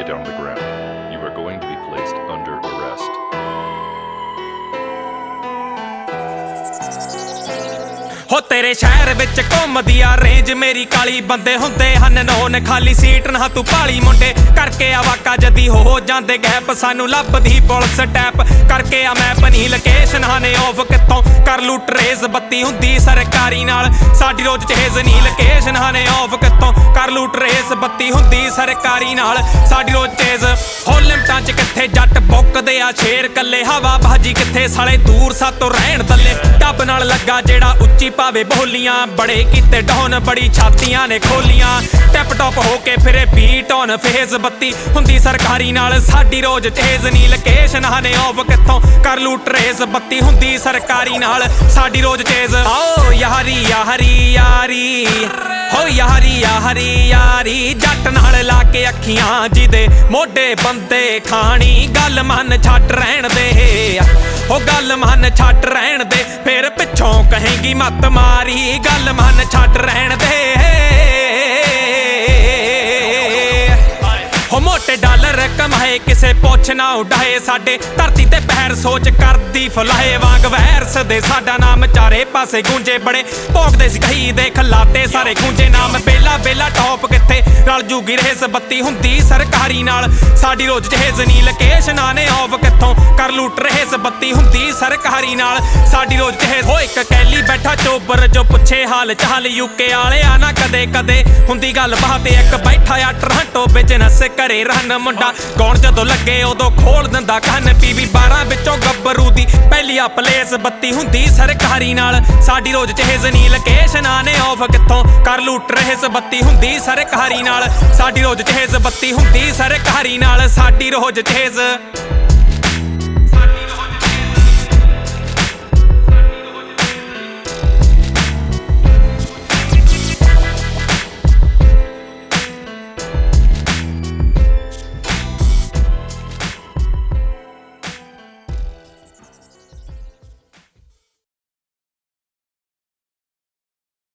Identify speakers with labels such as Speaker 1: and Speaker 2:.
Speaker 1: down on the ground. You are going to be placed under arrest.
Speaker 2: ਹੋ ਤੇਰੇ ਸ਼ਹਿਰ ਵਿੱਚ ਘੁੰਮਦੀ ਆ ਰੇਂਜ ਮੇਰੀ ਕਾਲੀ ਬੰਦੇ ਹੁੰਦੇ ਹਨ ਨੋਨ ਖਾਲੀ ਸੀਟ ਨਾ ਤੂੰ ਭਾਲੀ ਮੁੰਡੇ ਕਰਕੇ ਆ ਵਾਕਾ ਜਦੀ ਹੋ ਜਾਂਦੇ ਗੈਪ ਸਾਨੂੰ ਲੱਭਦੀ ਪੁਲਿਸ ਟੈਪ ਕਰਕੇ ਆ ਮੈਪ ਨਹੀਂ ਲੋਕੇਸ਼ਨ ਹਾਨੇ ਆਫ ਕਿੱਥੋਂ ਕਰ ਲੂ ਟਰੇਸ ਬੱਤੀ ਹੁੰਦੀ ਸਰਕਾਰੀ ਨਾਲ ਸਾਡੀ ਰੋਜ਼ ਚੇਜ਼ ਨਹੀਂ ਲੋਕੇਸ਼ਨ ਹਾਨੇ ਆਫ ਕਿੱਥੋਂ ਕਰ ਲੂ ਟਰੇਸ ਬੱਤੀ ਹੁੰਦੀ ਸਰਕਾਰੀ ਨਾਲ ਸਾਡੀ ਰੋਜ਼ ਚੇਜ਼ ਹੋ ਲਿਮਟਾਂ 'ਚ ਕਿੱਥੇ ਜੱਟ ਬੁੱਕਦੇ ਆ ਸ਼ੇਰ ਕੱਲੇ ਹਵਾ ਬਾਜੀ ਕਿੱਥੇ ਸਾਲੇ ਦੂਰ ਸਾਤੋਂ ਰਹਿਣ ਥੱਲੇ ਟੱਬ ਨਾਲ ਲੱਗਾ ਜਿਹੜਾ ਉੱਚੀ ਭਾਵੇਂ ਬੋਲੀਆਂ ਬੜੇ ਕੀਤੇ ਡਾਊਨ ਬੜੀ ਛਾਤੀਆਂ ਨੇ ਖੋਲੀਆਂ ਟੈਪ ਟੌਪ ਹੋ ਕੇ ਫਿਰੇ ਬੀਟ ਔਨ ਫੇਜ਼ ਬੱਤੀ ਹੁੰਦੀ ਸਰਕਾਰੀ ਨਾਲ ਸਾਡੀ ਰੋਜ਼ ਤੇਜ਼ ਨਹੀਂ ਲੋਕੇਸ਼ਨ ਹਾਨੇ ਆਫ ਕਿੱਥੋਂ ਕਰ ਲੂ ਟਰੇਸ ਬੱਤੀ ਹੁੰਦੀ ਸਰਕਾਰੀ ਨਾਲ ਸਾਡੀ ਰੋਜ਼ ਤੇਜ਼ ਆਓ ਯਾਰੀ ਯਾਰੀ ਯਾਰੀ ਹੋ ਯਾਰੀ ਯਾਰੀ ਯਾਰੀ ਜੱਟ ਨਾਲ ਲਾ ਕੇ ਅੱਖੀਆਂ ਜਿਹਦੇ ਮੋਢੇ ਬੰਦੇ ਖਾਣੀ ਗੱਲ ਮਨ ਛੱਡ ਰਹਿਣ ਦੇ ਹੋ ਗੱਲ ਮਨ ਛੱਡ ਰਹਿਣ ਦੇ ਫਿਰ ਪਿੱਛੋਂ ਕਹੇਗੀ ਮੱਤ ਮਾਰੀ ਗੱਲ ਮਨ ਛੱਡ ਰਹਿਣ ਦੇ ਹੋ ਮੋਟੇ ਡਾਲਰ ਕਮਾਏ ਕਿਸੇ ਪੁੱਛ ਨਾ ਉਡਾਏ ਸਾਡੇ ਧਰਤੀ ਤੇ ਪੈਰ ਸੋਚ ਕਰਦੀ ਫਲਾਏ ਵਾਂਗ ਵੈਰਸ ਦੇ ਸਾਡਾ ਨਾਮ ਚਾਰੇ ਪਾਸੇ ਗੂੰਜੇ ਬੜੇ ਭੋਗਦੇ ਸੀ ਕਹੀ ਦੇ ਖਲਾਤੇ ਸਾਰੇ ਗੂੰਜੇ ਨਾਮ ਬੇਲਾ ਬੇਲਾ ਟੌਪ ਕਿੱਥੇ ਰਲ ਜੂਗੀ ਰੇਸ ਬੱਤੀ ਹੁੰਦੀ ਸਰਕਾਰੀ ਨਾਲ ਸਾਡੀ ਰੋਜ਼ ਜਹੇਜ਼ ਨਹੀਂ ਲੋਕੇਸ਼ਨਾਂ ਨੇ ਆਫ ਕਿੱਥੋਂ ਕਰ ਲੂਟ ਰੇਸ ਬੱਤੀ ਹੁੰਦੀ ਸਰਕਾਰੀ ਨਾਲ ਸਾਡੀ ਰੋਜ਼ ਜਹੇਜ਼ ਹੋ ਇੱਕ ਕੈਲੀ ਬੈਠਾ ਚੋਬਰ ਜੋ ਪੁੱਛੇ ਹਾਲ ਚਾਲ ਯੂਕੇ ਵਾਲਿਆ ਨਾ ਕਦੇ ਕਦੇ ਹੁੰਦੀ ਗੱਲ ਬਾਤ ਇੱਕ ਬੈਠਾ ਆ ਟੋਰਾਂਟੋ ਬਿਜ਼ਨਸ ਘਰੇ ਰਨ ਮੁੰਡਾ ਗਾਉਣ ਜਦੋਂ ਲੱਗੇ ਉਦੋਂ ਖੋਲ ਦਿੰਦਾ ਕੰਨ ਪੀਵੀ 12 ਵਿੱਚੋਂ ਗੱਭਰੂ ਦੀ ਪਹਿਲੀ ਆ ਪਲੇਸ ਬੱਤੀ ਹੁੰਦੀ ਸਰਕਾਰੀ ਨਾਲ ਸਾਡੀ ਰੋਜ਼ ਚੇਜ਼ ਨਹੀਂ ਲੋਕੇਸ਼ਨਾਂ ਨੇ ਆਫ ਕਿੱਥੋਂ ਕਰ ਲੂਟ ਰੇਸ ਬੱਤੀ ਹੁੰਦੀ ਸਰਕਾਰੀ ਨਾਲ ਸਾਡੀ ਰੋਜ਼ ਚੇਜ਼ ਬੱਤੀ ਹੁੰਦੀ ਸਰਕਾਰੀ ਨਾਲ ਸਾਡੀ ਰੋਜ਼ ਚੇਜ਼